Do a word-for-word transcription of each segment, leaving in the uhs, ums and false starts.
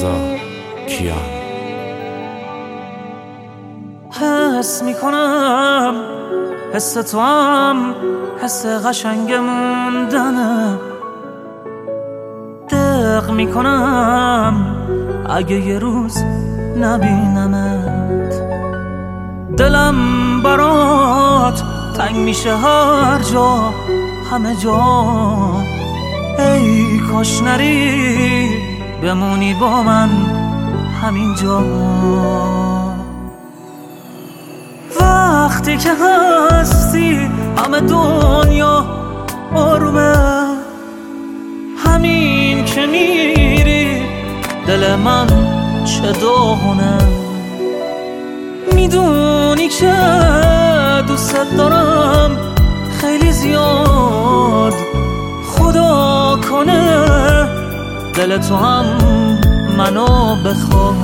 رضا کیان. حس میکنم حس تو هم حس قشنگ موندنه، دق میکنم اگه یه روز نبینمت. دلم برات تنگ میشه هر جا همه جا، ای کاش نری بمونی با من همین جا. وقتی که هستی همه دنیا آرومه، همین که میری دل من چه داغونه. میدونی که دوست دارم خیلی زیاد، خدا کنه دل تو هم منو بخواد.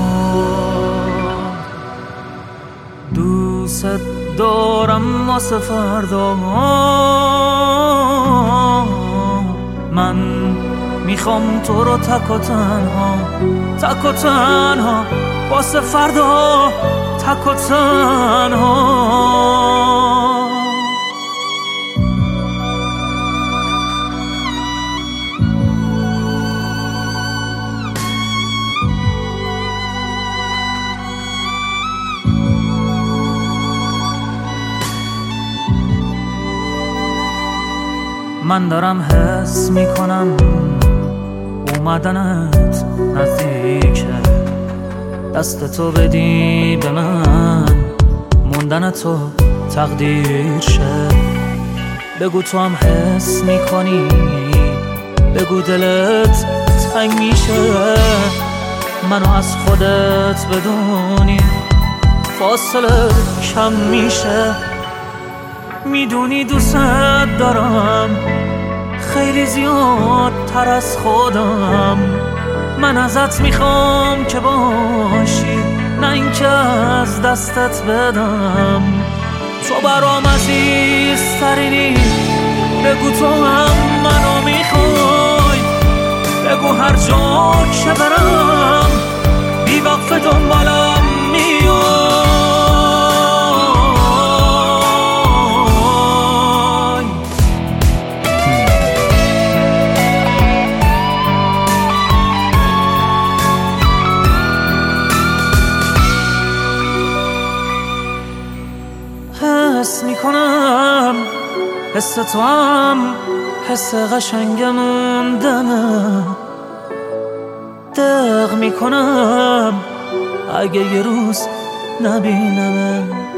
دوست دارم واسه فردا، من میخوام تو رو تک و تنها، تک و تنها واسه فردا، تک و تنها. من دارم حس میکنم اومدنت نزدیکه، دست تو بدی به من موندن تو تقدیر شه. بگو تو هم حس میکنی، بگو دلت تنگ میشه، منو از خودت بدونی فاصله کم میشه. میدونی دوست دارم خیلی زیاد تر از خودم، من ازت میخوام که باشی نه اینکه از دستت بدم. تو برام عزیزترینی، بگو تو هم منو میخوای، بگو هر جا که برم بی وقف دنبالم میای. حس میکنم حس تو هم حس قشنگ موندنه، دق میکنم اگه یه روز نبینمت.